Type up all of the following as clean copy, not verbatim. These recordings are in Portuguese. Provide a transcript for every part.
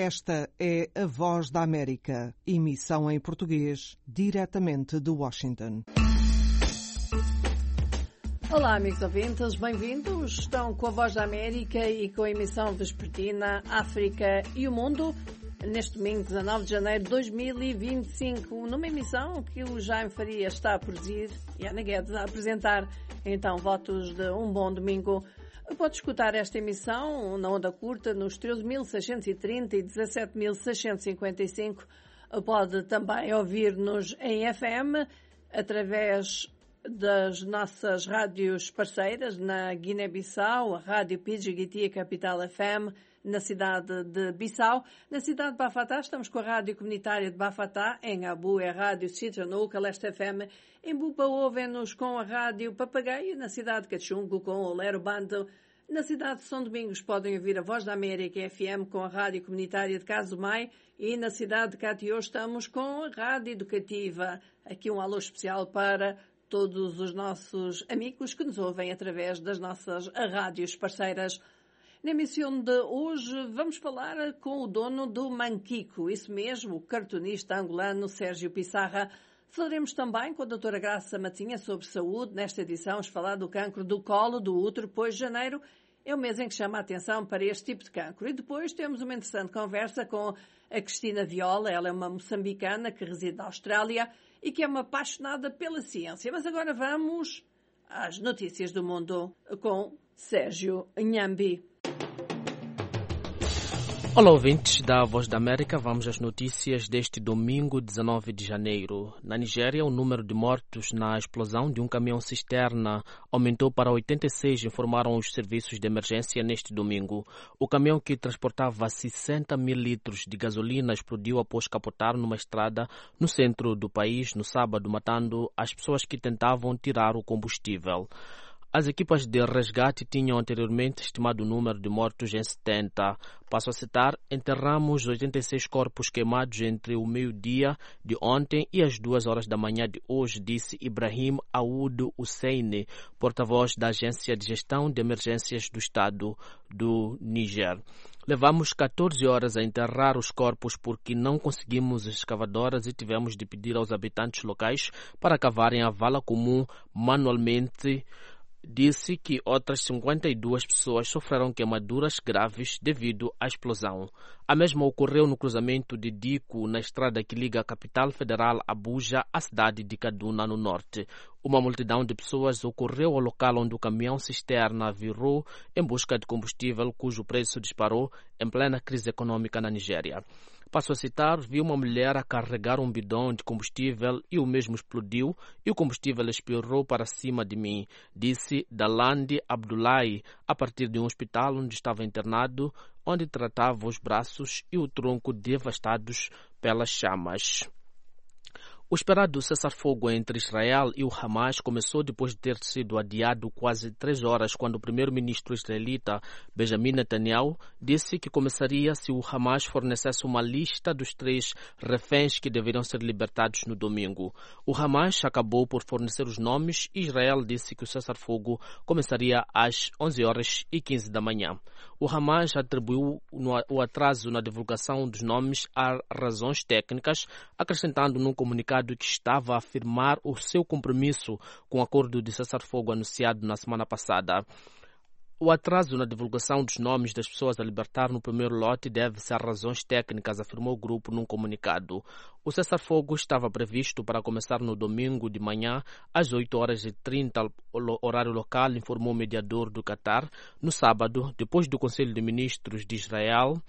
Esta é a Voz da América, emissão em português, diretamente de Washington. Olá, amigos ouvintes, bem-vindos. Estão com a Voz da América e com a emissão vespertina África e o Mundo, neste domingo, 19 de janeiro de 2025, numa emissão que o Jaime Faria está a produzir e a Ana Guedes a apresentar. Então, votos de um bom domingo. Pode escutar esta emissão na onda curta nos 13.630 e 17.655. Pode também ouvir-nos em FM através das nossas rádios parceiras na Guiné-Bissau, a Rádio Pidgiguiti, a Capital FM, na cidade de Bissau. Na cidade de Bafatá estamos com a Rádio Comunitária de Bafatá, em Abu é a Rádio Citranul, Caleste FM. Em Bupa ouvem-nos com a Rádio Papagaio, na cidade de Cachungo com o Lero Bando. Na cidade de São Domingos podem ouvir a Voz da América FM com a Rádio Comunitária de Casumai e na cidade de Catió estamos com a Rádio Educativa. Aqui um alô especial para todos os nossos amigos que nos ouvem através das nossas rádios parceiras. Na emissão de hoje vamos falar com o dono do Manquico, isso mesmo, o cartunista angolano Sérgio Pissarra. Falaremos também com a doutora Graça Matinha sobre saúde. Nesta edição vamos falar do cancro do colo do útero, pois janeiro é o mês em que chama a atenção para este tipo de cancro. E depois temos uma interessante conversa com a Cristina Viola. Ela é uma moçambicana que reside na Austrália e que é uma apaixonada pela ciência. Mas agora vamos às notícias do mundo com Sérgio Nhambi. Olá, ouvintes da Voz da América. Vamos às notícias deste domingo, 19 de janeiro. Na Nigéria, o número de mortos na explosão de um caminhão-cisterna aumentou para 86, informaram os serviços de emergência neste domingo. O caminhão, que transportava 60 mil litros de gasolina, explodiu após capotar numa estrada no centro do país no sábado, matando as pessoas que tentavam tirar o combustível. As equipas de resgate tinham anteriormente estimado o número de mortos em 70. Passo a citar: enterramos 86 corpos queimados entre o meio-dia de ontem e as 2 horas da manhã de hoje, disse Ibrahim Aoud Hussein, porta-voz da Agência de Gestão de Emergências do Estado do Níger. Levamos 14 horas a enterrar os corpos porque não conseguimos escavadoras e tivemos de pedir aos habitantes locais para cavarem a vala comum manualmente. Disse que outras 52 pessoas sofreram queimaduras graves devido à explosão. A mesma ocorreu no cruzamento de Dico, na estrada que liga a capital federal Abuja à cidade de Kaduna, no norte. Uma multidão de pessoas ocorreu ao local onde o caminhão-cisterna virou em busca de combustível, cujo preço disparou em plena crise econômica na Nigéria. Passo a citar: vi uma mulher a carregar um bidão de combustível e o mesmo explodiu e o combustível espirrou para cima de mim, disse Dalandi Abdullahi, a partir de um hospital onde estava internado, onde tratava os braços e o tronco devastados pelas chamas. O esperado cessar-fogo entre Israel e o Hamas começou depois de ter sido adiado quase 3 horas, quando o primeiro-ministro israelita Benjamin Netanyahu disse que começaria se o Hamas fornecesse uma lista dos 3 reféns que deveriam ser libertados no domingo. O Hamas acabou por fornecer os nomes e Israel disse que o cessar-fogo começaria às 11 horas e 15 da manhã. O Hamas atribuiu o atraso na divulgação dos nomes a razões técnicas, acrescentando num comunicado que estava a afirmar o seu compromisso com o acordo de cessar-fogo anunciado na semana passada. O atraso na divulgação dos nomes das pessoas a libertar no primeiro lote deve-se a razões técnicas, afirmou o grupo num comunicado. O cessar-fogo estava previsto para começar no domingo de manhã, às 8h30, horário local, informou o mediador do Qatar. No sábado, depois do Conselho de Ministros de Israel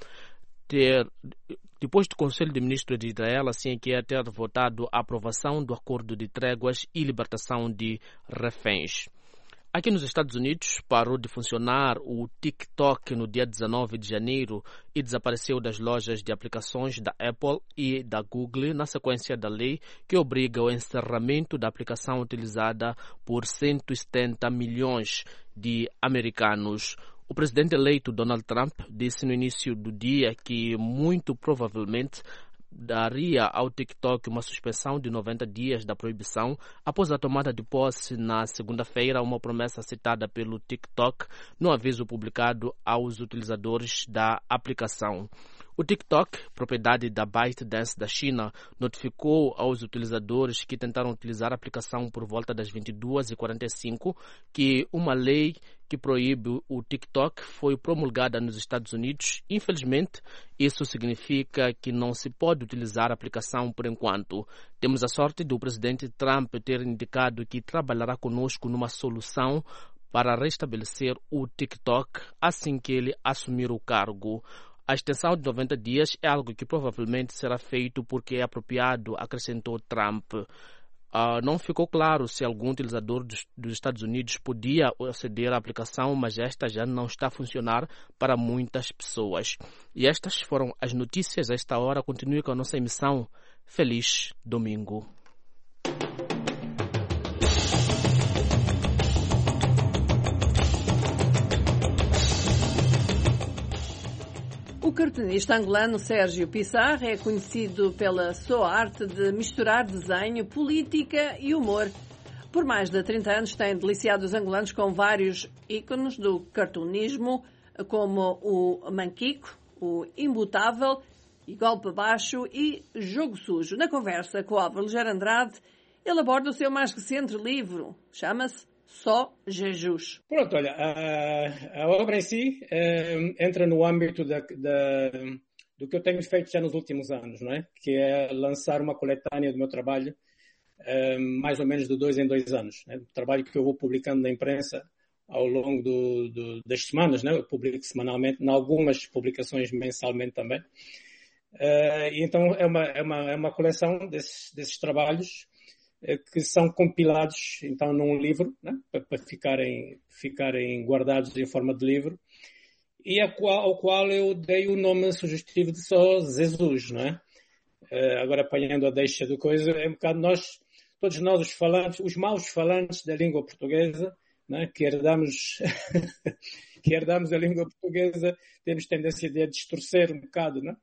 assim que ia ter votado a aprovação do acordo de tréguas e libertação de reféns. Aqui nos Estados Unidos, parou de funcionar o TikTok no dia 19 de janeiro e desapareceu das lojas de aplicações da Apple e da Google na sequência da lei que obriga o encerramento da aplicação utilizada por 170 milhões de americanos. O presidente eleito Donald Trump disse no início do dia que muito provavelmente daria ao TikTok uma suspensão de 90 dias da proibição após a tomada de posse na segunda-feira, uma promessa citada pelo TikTok no aviso publicado aos utilizadores da aplicação. O TikTok, propriedade da ByteDance da China, notificou aos utilizadores que tentaram utilizar a aplicação por volta das 22h45 que uma lei que proíbe o TikTok foi promulgada nos Estados Unidos. Infelizmente, isso significa que não se pode utilizar a aplicação por enquanto. Temos a sorte do presidente Trump ter indicado que trabalhará conosco numa solução para restabelecer o TikTok assim que ele assumir o cargo. A extensão de 90 dias é algo que provavelmente será feito porque é apropriado, acrescentou Trump. Não ficou claro se algum utilizador dos Estados Unidos podia aceder à aplicação, mas esta já não está a funcionar para muitas pessoas. E estas foram as notícias a esta hora. Continue com a nossa emissão. Feliz domingo. O cartunista angolano Sérgio Pissarra é conhecido pela sua arte de misturar desenho, política e humor. Por mais de 30 anos tem deliciado os angolanos com vários ícones do cartunismo, como o Manquico, o Imbutável, e Golpe Baixo e Jogo Sujo. Na conversa com o Álvaro Ligeiro Andrade, ele aborda o seu mais recente livro, chama-se Só Jesus. Pronto, olha, a obra em si entra no âmbito do que eu tenho feito já nos últimos anos, não é? Que é lançar uma coletânea do meu trabalho, mais ou menos de 2 em 2 anos. Né? Trabalho que eu vou publicando na imprensa ao longo das semanas, né? Eu publico semanalmente, em algumas publicações mensalmente também. E então é uma coleção desses trabalhos que são compilados então num livro, né, para ficarem guardados em forma de livro, e ao qual eu dei o nome sugestivo de Só Jesus, não é? Agora apanhando a deixa do coisa, é um bocado todos nós os falantes, os maus falantes da língua portuguesa, né, que herdamos a língua portuguesa, temos tendência de a distorcer um bocado, né?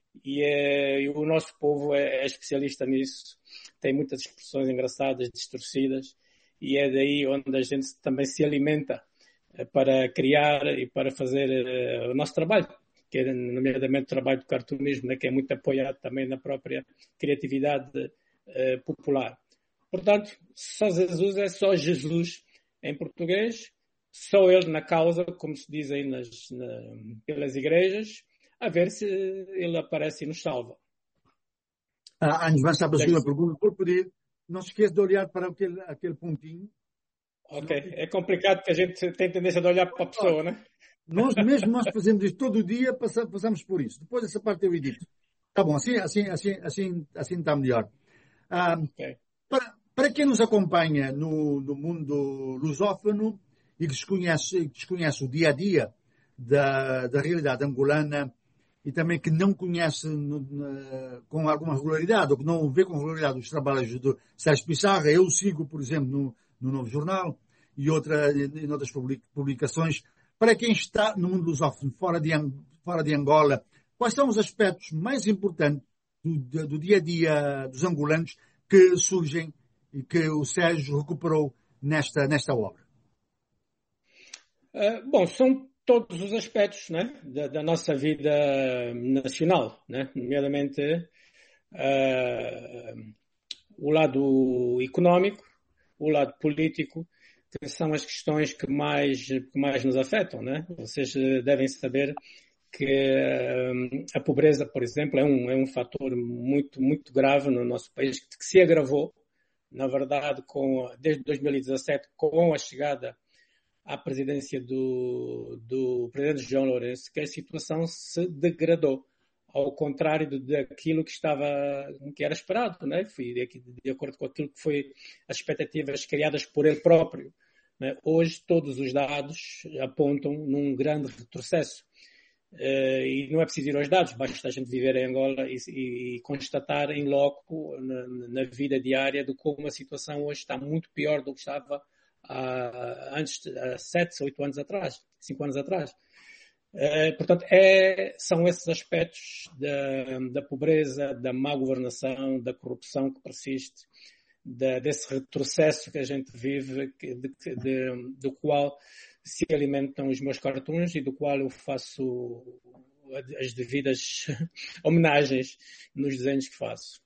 E o nosso povo é especialista nisso, tem muitas expressões engraçadas, distorcidas, e é daí onde a gente também se alimenta para criar e para fazer o nosso trabalho, que é nomeadamente o trabalho do cartunismo, né, que é muito apoiado também na própria criatividade popular. Portanto, Só Jesus é só Jesus em português, só ele na causa, como se diz aí pelas igrejas, a ver se ele aparece e nos salva. Antes de avançar para a segunda pergunta, vou pedir, não se esqueça de olhar para aquele pontinho. Ok, é complicado porque a gente tem tendência de olhar para a pessoa, né? Nós fazemos isto todo o dia, passamos por isso. Depois essa parte eu edito. Tá bom, assim está melhor. Okay. Para quem nos acompanha no mundo lusófono e que desconhece o dia a dia da realidade angolana e também que não conhece com alguma regularidade ou que não vê com regularidade os trabalhos do Sérgio Pissarra, eu sigo, por exemplo, no Novo Jornal e em outras publicações. Para quem está no mundo lusófono, fora de Angola, quais são os aspectos mais importantes do dia a dia dos angolanos que surgem e que o Sérgio recuperou nesta obra? Bom, são todos os aspectos, né, da nossa vida nacional, né, nomeadamente o lado económico, o lado político, que são as questões que mais nos afetam, né? Vocês devem saber que a pobreza, por exemplo, é um fator muito, muito grave no nosso país, que se agravou, na verdade, desde 2017, com a chegada à presidência do presidente João Lourenço, que a situação se degradou, ao contrário daquilo que era esperado, né? Foi de acordo com aquilo que foi as expectativas criadas por ele próprio, né? Hoje todos os dados apontam num grande retrocesso. E não é preciso ir aos dados, basta a gente viver em Angola e constatar em loco, na vida diária, de como a situação hoje está muito pior do que estava há 7, 8 anos atrás, 5 anos atrás. Portanto, são esses aspectos da pobreza, da má governação, da corrupção que persiste, desse retrocesso que a gente vive, do qual se alimentam os meus cartoons e do qual eu faço as devidas homenagens nos desenhos que faço.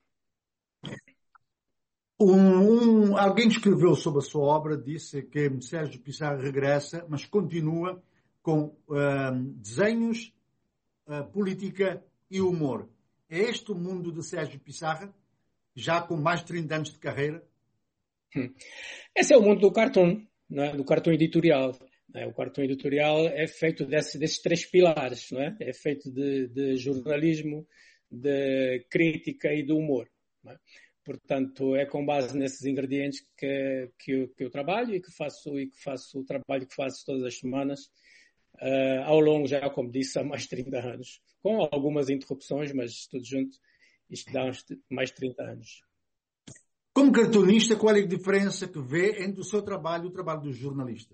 Alguém que escreveu sobre a sua obra disse que Sérgio Pissarra regressa, mas continua com desenhos, política e humor. É este o mundo de Sérgio Pissarra, já com mais de 30 anos de carreira? Esse é o mundo do cartoon, não é? Do cartoon editorial. Não é? O cartoon editorial é feito desses 3 pilares, não é? É feito de jornalismo, de crítica e de humor. Não é? Portanto, é com base nesses ingredientes que eu trabalho e que faço o trabalho que faço todas as semanas, ao longo, já como disse, há mais de 30 anos. Com algumas interrupções, mas tudo junto, isto dá mais de 30 anos. Como cartunista, qual é a diferença que vê entre o seu trabalho e o trabalho dos jornalistas?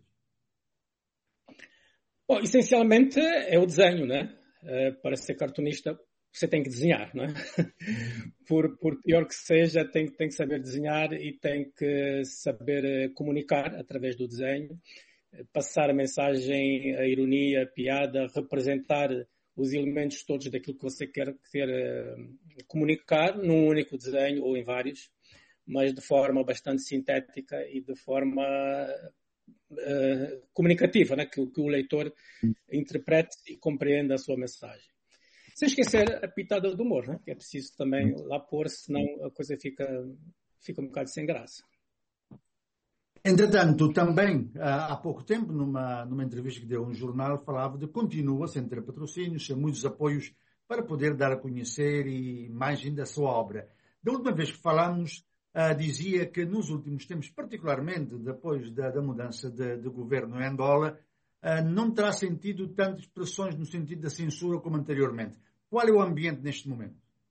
Bom, essencialmente é o desenho, né? Para ser cartunista, você tem que desenhar, não é? Por pior que seja, tem que saber desenhar e tem que saber comunicar através do desenho, passar a mensagem, a ironia, a piada, representar os elementos todos daquilo que você quer comunicar num único desenho ou em vários, mas de forma bastante sintética e de forma comunicativa, né? Que o leitor interprete e compreenda a sua mensagem. Sem esquecer a pitada do humor, né? Que é preciso também lá pôr, senão a coisa fica um bocado sem graça. Entretanto, também, há pouco tempo, numa entrevista que deu a um jornal, falava de continua sem ter patrocínios, sem muitos apoios para poder dar a conhecer e mais ainda a sua obra. Da última vez que falámos, dizia que nos últimos tempos, particularmente depois da mudança de governo em Angola, não terá sentido tantas pressões no sentido da censura como anteriormente. Qual é o ambiente neste momento?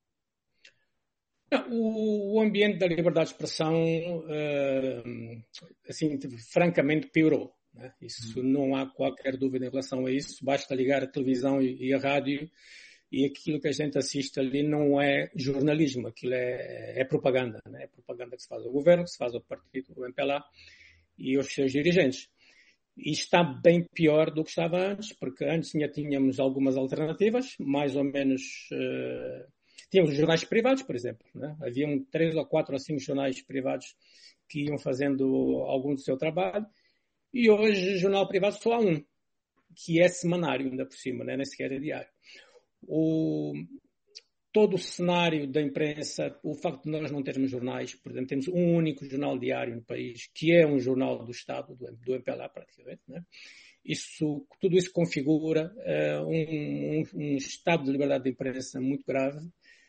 O ambiente da liberdade de expressão, assim, francamente piorou. Né? Isso não há qualquer dúvida em relação a isso. Basta ligar a televisão e a rádio e aquilo que a gente assiste ali não é jornalismo, aquilo é propaganda. Né? É propaganda que se faz ao governo, que se faz ao partido, ao MPLA e aos seus dirigentes. E está bem pior do que estava antes, porque antes tínhamos algumas alternativas, mais ou menos... Tínhamos os jornais privados, por exemplo. Né? Haviam 3 ou 4 ou 5 jornais privados que iam fazendo algum do seu trabalho. E hoje, jornal privado só há um, que é semanário, ainda por cima, né? Nem sequer é diário. Todo o cenário da imprensa, o facto de nós não termos jornais, por exemplo, temos um único jornal diário no país, que é um jornal do Estado, do MPLA praticamente, né? Tudo isso configura um estado de liberdade de imprensa muito grave.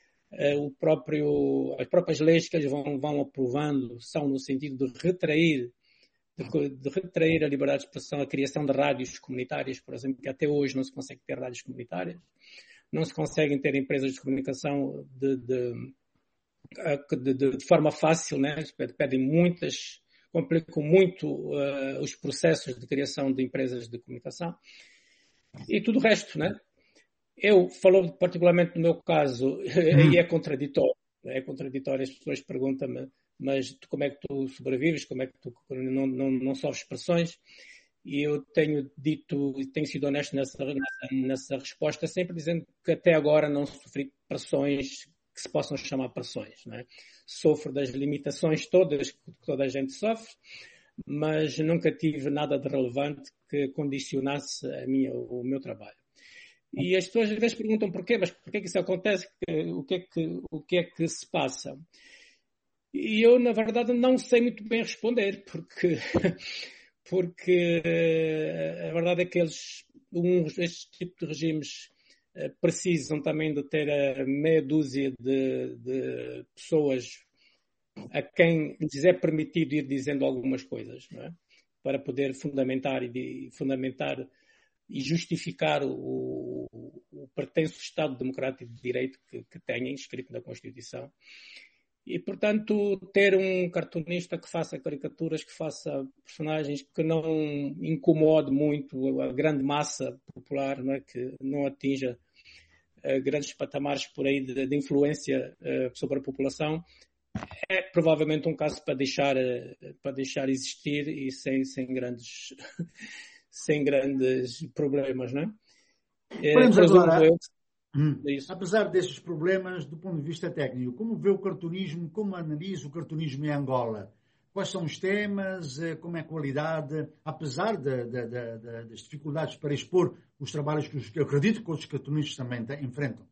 As próprias leis que eles vão aprovando são no sentido de retrair a liberdade de expressão, a criação de rádios comunitárias, por exemplo, que até hoje não se consegue ter rádios comunitárias, não se conseguem ter empresas de comunicação de forma fácil, né? Complicam muito os processos de criação de empresas de comunicação e tudo o resto, né? Eu falo particularmente no meu caso, e é contraditório, as pessoas perguntam-me, mas como é que tu sobrevives, como é que tu não sofres pressões? E eu tenho sido honesto nessa resposta, sempre dizendo que até agora não sofri pressões que se possam chamar pressões, não é? Sofro das limitações todas que toda a gente sofre, mas nunca tive nada de relevante que condicionasse o meu trabalho. E as pessoas às vezes perguntam porquê, mas porquê que isso acontece? O que é que se passa? E eu, na verdade, não sei muito bem responder, porque a verdade é que este tipo de regimes precisam também de ter meia dúzia de pessoas a quem lhes é permitido ir dizendo algumas coisas, não é? Para poder fundamentar e justificar o pretenso Estado Democrático de Direito que têm inscrito na Constituição. E, portanto, ter um cartunista que faça caricaturas, que faça personagens que não incomode muito a grande massa popular, não é? Que não atinja grandes patamares por aí de influência sobre a população, é provavelmente um caso para deixar existir e sem grandes problemas, não é? Podemos agora Isso. Apesar desses problemas, do ponto de vista técnico, como vê o cartunismo, como analisa o cartunismo em Angola? Quais são os temas, como é a qualidade, apesar das dificuldades para expor os trabalhos que eu acredito que outros cartunistas também enfrentam?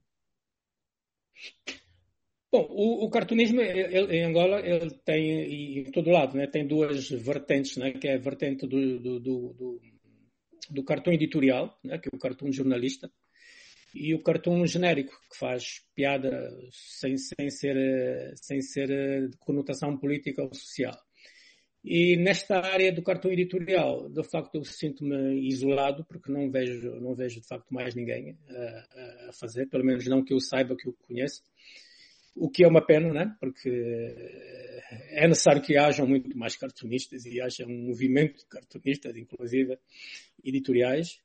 Bom, o cartunismo em Angola ele tem, e em todo lado, né, tem duas vertentes, né, que é a vertente do cartoon editorial, né, que é o cartoon jornalista, e o cartoon genérico, que faz piada sem ser de conotação política ou social. E nesta área do cartoon editorial, de facto, eu sinto-me isolado, porque não vejo de facto mais ninguém a fazer, pelo menos não que eu saiba, que eu conheço. O que é uma pena, né? Porque é necessário que hajam muito mais cartunistas e haja um movimento de cartunistas, inclusive editoriais.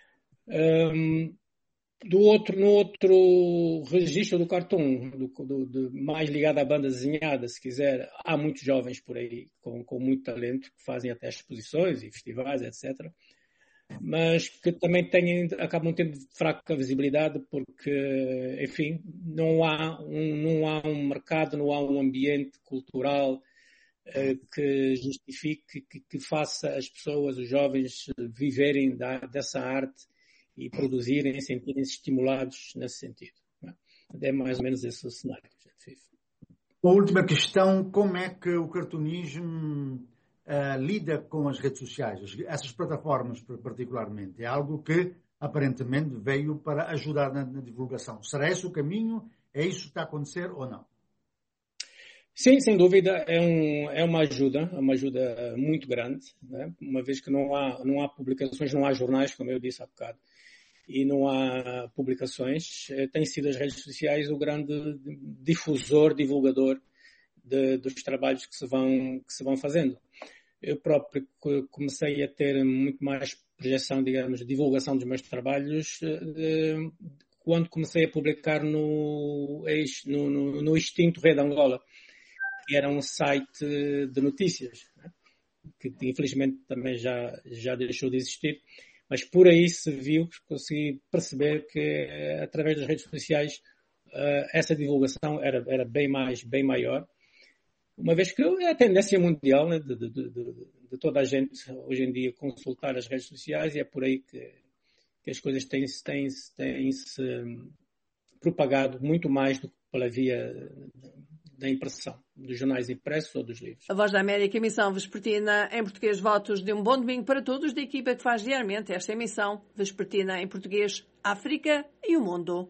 No outro registro do cartoon, mais ligado à banda desenhada, se quiser, há muitos jovens por aí com muito talento que fazem até exposições e festivais, etc. Mas que também acabam tendo fraca visibilidade porque, enfim, não há um mercado, não há um ambiente cultural que justifique, que faça as pessoas, os jovens, viverem dessa arte e produzirem, sentirem-se estimulados nesse sentido. É mais ou menos esse o cenário que a gente vive. A última questão, como é que o cartunismo lida com as redes sociais, essas plataformas particularmente? É algo que aparentemente veio para ajudar na divulgação. Será esse o caminho? É isso que está a acontecer ou não? Sim, sem dúvida, é uma ajuda muito grande, né? Uma vez que não há publicações, não há jornais, como eu disse há bocado, e não há publicações, tem sido as redes sociais o grande difusor, divulgador dos trabalhos que se vão fazendo. Eu próprio comecei a ter muito mais projeção, digamos, de divulgação dos meus trabalhos quando comecei a publicar no extinto Rede Angola, que era um site de notícias, né? Que infelizmente também já deixou de existir, mas por aí se viu, consegui perceber que através das redes sociais essa divulgação era bem maior, uma vez que é a tendência mundial, né, de toda a gente hoje em dia consultar as redes sociais, e é por aí que as coisas têm-se propagado muito mais do que pela via da impressão, dos jornais impressos ou dos livros. A Voz da América, emissão vespertina em português, votos de um bom domingo para todos, da equipa que faz diariamente esta emissão vespertina em português, África e o mundo.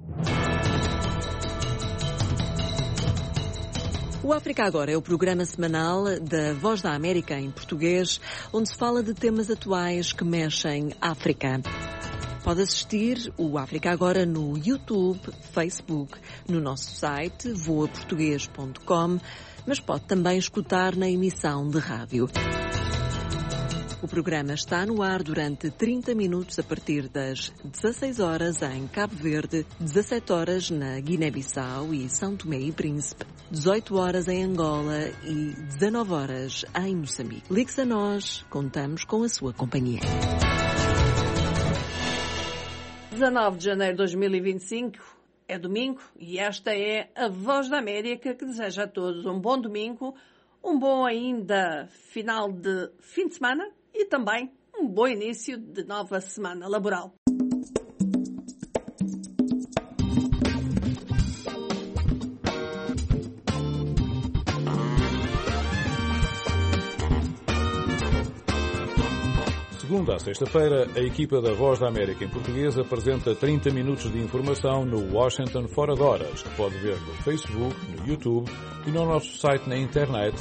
O África Agora é o programa semanal da Voz da América em português, onde se fala de temas atuais que mexem África. Pode assistir o África Agora no YouTube, Facebook, no nosso site voaportugues.com, mas pode também escutar na emissão de rádio. O programa está no ar durante 30 minutos a partir das 16 horas em Cabo Verde, 17 horas na Guiné-Bissau e São Tomé e Príncipe, 18 horas em Angola e 19 horas em Moçambique. Ligue-se a nós, contamos com a sua companhia. 19 de janeiro de 2025 é domingo e esta é a Voz da América que deseja a todos um bom domingo, um bom ainda final de fim de semana e também um bom início de nova semana laboral. Segunda a sexta-feira, a equipa da Voz da América em português apresenta 30 minutos de informação no Washington Fora de Horas, que pode ver no Facebook, no YouTube e no nosso site na internet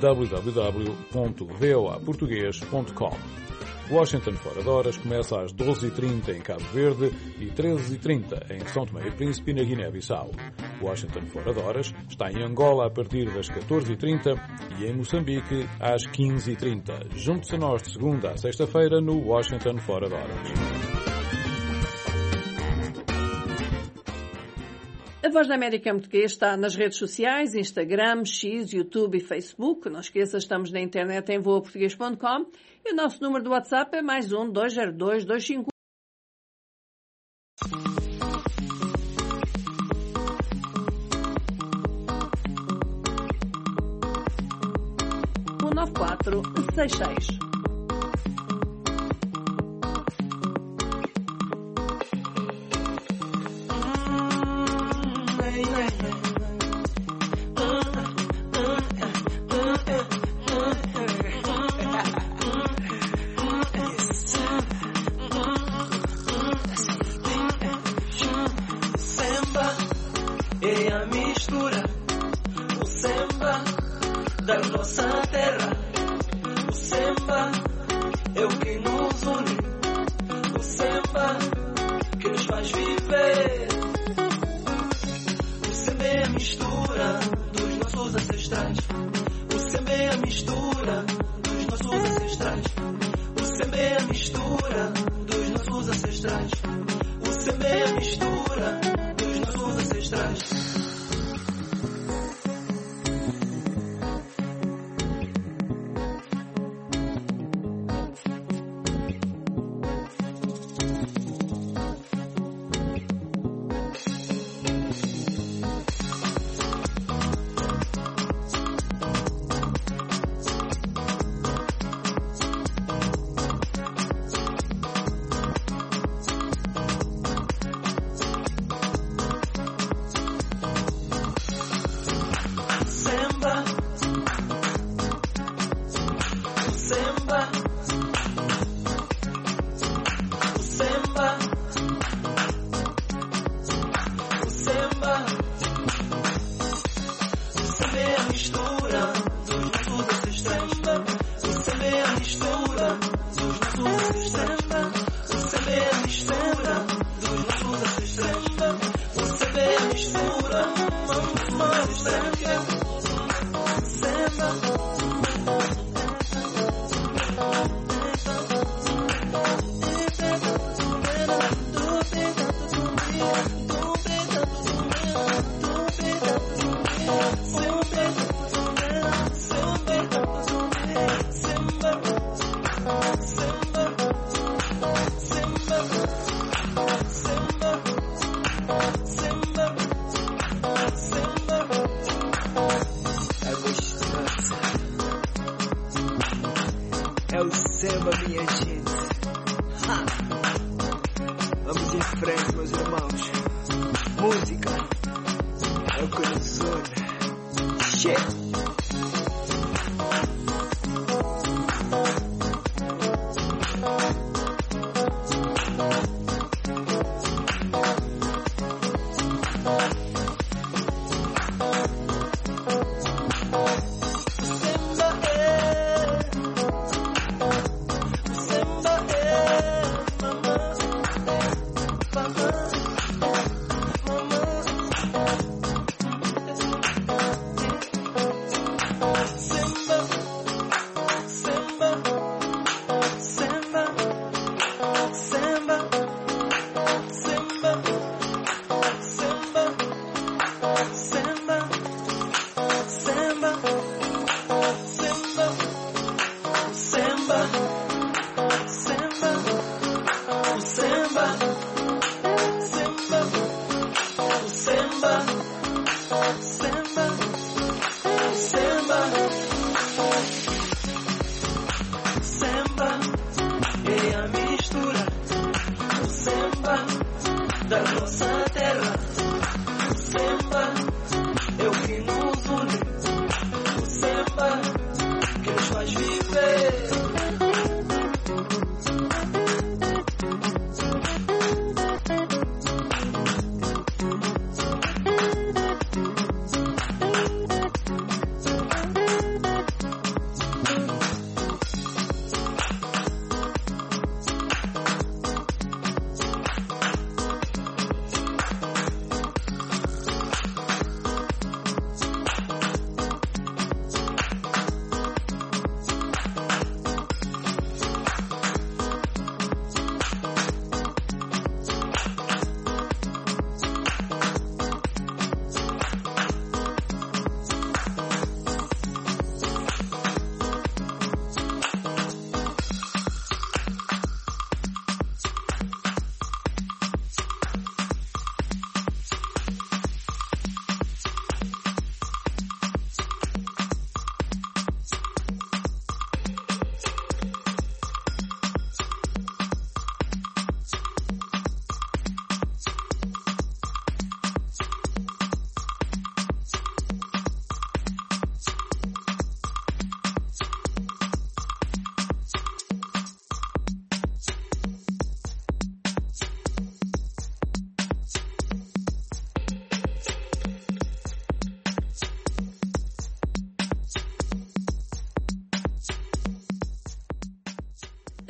www.voaportugues.com. Washington Fora de Horas começa às 12h30 em Cabo Verde e 13h30 em São Tomé e Príncipe, na Guiné-Bissau. Washington Fora de Horas está em Angola a partir das 14h30 e em Moçambique às 15h30. Junte-se a nós de segunda a sexta-feira no Washington Fora de Horas. A Voz da América em português está nas redes sociais, Instagram, X, YouTube e Facebook. Não esqueça, estamos na internet em voaportugues.com e o nosso número de WhatsApp é +1 202 251. 9466. É a mistura, o samba da nossa terra. O samba é o que nos une, o samba que nos faz viver. O samba é a mistura dos nossos ancestrais. O samba é a mistura dos nossos ancestrais. O samba é a mistura dos nossos ancestrais. O samba é a mistura dos nossos ancestrais. É o samba, minha gente. Ha! Vamos em frente, meus irmãos. Música é o que nos une. Cheio.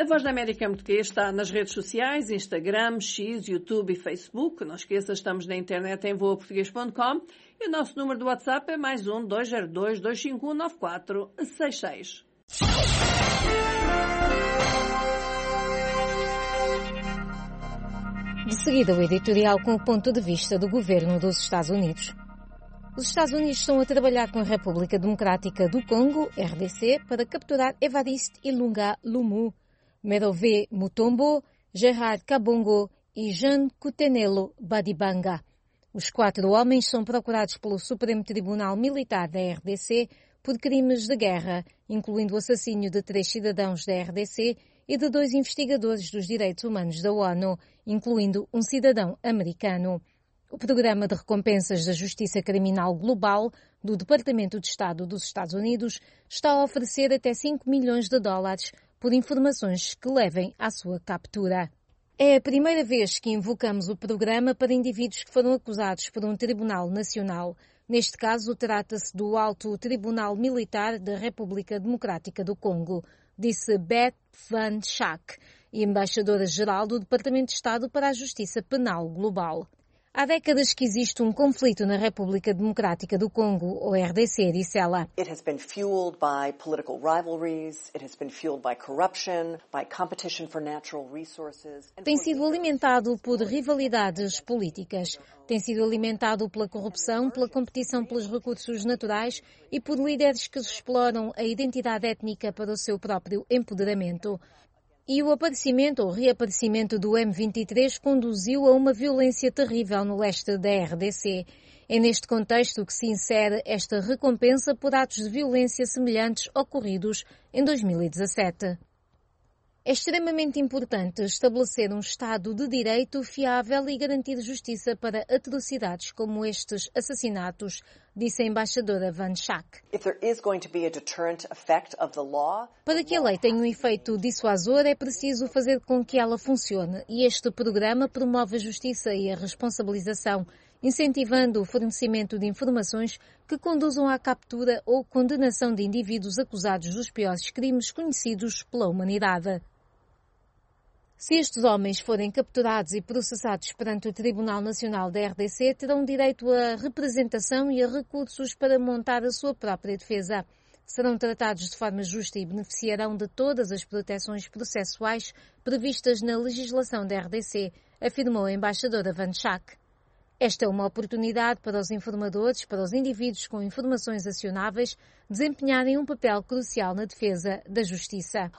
Voz da América em português está nas redes sociais, Instagram, X, YouTube e Facebook. Não esqueça, estamos na internet em voaportuguês.com e o nosso número do WhatsApp é +1 202 251 9466. De seguida, o editorial com o ponto de vista do governo dos Estados Unidos. Os Estados Unidos estão a trabalhar com a República Democrática do Congo, RDC, para capturar Evariste Ilunga Lumu, Merové Mutombo, Gerard Kabongo e Jean Kutenelo Badibanga. Os 4 homens são procurados pelo Supremo Tribunal Militar da RDC por crimes de guerra, incluindo o assassínio de 3 cidadãos da RDC e de 2 investigadores dos direitos humanos da ONU, incluindo um cidadão americano. O Programa de Recompensas da Justiça Criminal Global do Departamento de Estado dos Estados Unidos está a oferecer até $5 milhões por informações que levem à sua captura. É a primeira vez que invocamos o programa para indivíduos que foram acusados por um tribunal nacional. Neste caso, trata-se do Alto Tribunal Militar da República Democrática do Congo, disse Beth Van Schaak, embaixadora-geral do Departamento de Estado para a Justiça Penal Global. Há décadas que existe um conflito na República Democrática do Congo, ou RDC, disse ela. It has been fueled by political rivalries, it has been fueled by corruption, by competition for natural resources. Tem sido alimentado por rivalidades políticas, tem sido alimentado pela corrupção, pela competição pelos recursos naturais e por líderes que exploram a identidade étnica para o seu próprio empoderamento. E o aparecimento ou reaparecimento do M23 conduziu a uma violência terrível no leste da RDC. É neste contexto que se insere esta recompensa por atos de violência semelhantes ocorridos em 2017. É extremamente importante estabelecer um Estado de Direito fiável e garantir justiça para atrocidades como estes assassinatos, disse a embaixadora Van Schaak. Para que a lei tenha um efeito dissuasor, é preciso fazer com que ela funcione, e este programa promove a justiça e a responsabilização, incentivando o fornecimento de informações que conduzam à captura ou condenação de indivíduos acusados dos piores crimes conhecidos pela humanidade. Se estes homens forem capturados e processados perante o Tribunal Nacional da RDC, terão direito a representação e a recursos para montar a sua própria defesa. Serão tratados de forma justa e beneficiarão de todas as proteções processuais previstas na legislação da RDC, afirmou a embaixadora Van Schaak. Esta é uma oportunidade para os informadores, para os indivíduos com informações acionáveis, desempenharem um papel crucial na defesa da justiça.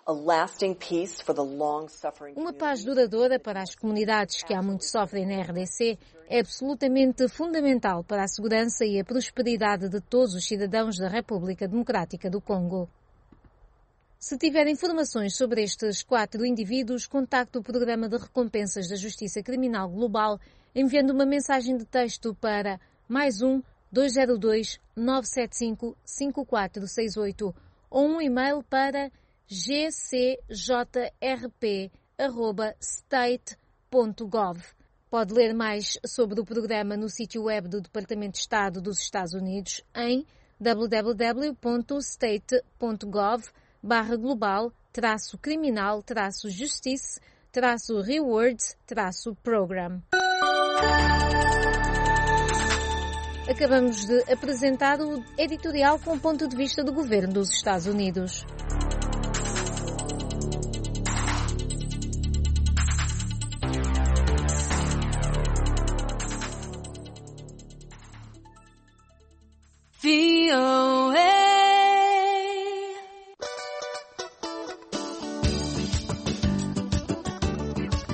Uma paz duradoura para as comunidades que há muito sofrem na RDC é absolutamente fundamental para a segurança e a prosperidade de todos os cidadãos da República Democrática do Congo. Se tiver informações sobre estes 4 indivíduos, contacte o Programa de Recompensas da Justiça Criminal Global enviando uma mensagem de texto para +1 202 975 5468 ou um e-mail para gcjrp@state.gov. Pode ler mais sobre o programa no sítio web do Departamento de Estado dos Estados Unidos em www.state.gov/global-criminal-justice-rewards-program. Acabamos de apresentar o editorial com o ponto de vista do governo dos Estados Unidos. VOA.